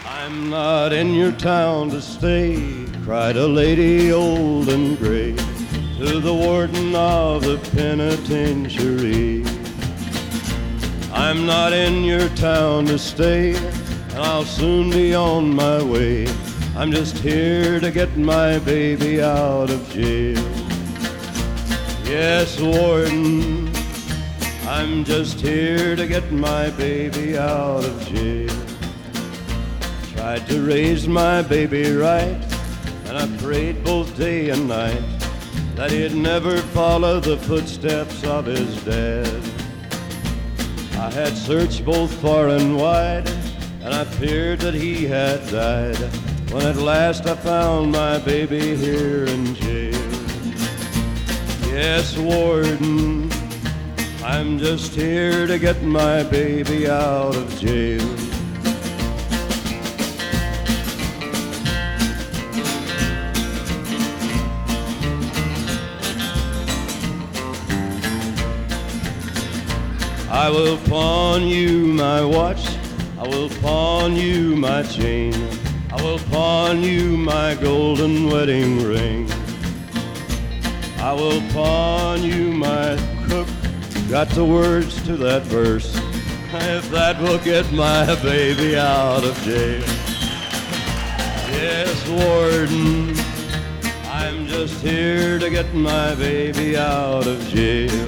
I'm not in your town to stay, cried a lady old and gray to the warden of the penitentiary. I'm not in your town to stay, and I'll soon be on my way. I'm just here to get my baby out of jail. Yes, warden, I'm just here to get my baby out of jail. Tried to raise my baby right, and I prayed both day and night that he'd never follow the footsteps of his dad. I had searched both far and wide, and I feared that he had died, when at last I found my baby here in jail. Yes, warden, I'm just here to get my baby out of jail. I will pawn you my watch, I will pawn you my chain, I will pawn you my golden wedding ring. I will pawn you my cook, got the words to that verse, if that will get my baby out of jail. Yes, warden, I'm just here to get my baby out of jail.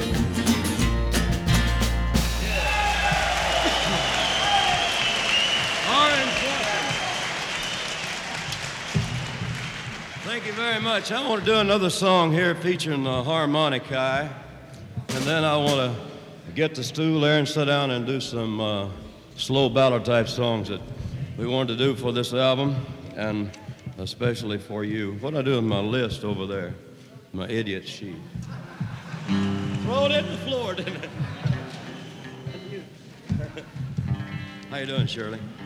Thank you very much. I want to do another song here featuring the harmonica, and then I want to get the stool there and sit down and do some slow ballad type songs that we wanted to do for this album, and especially for you. What I do with my list over there, my idiot sheet. Throw it in the floor, didn't it? How you doing, Shirley?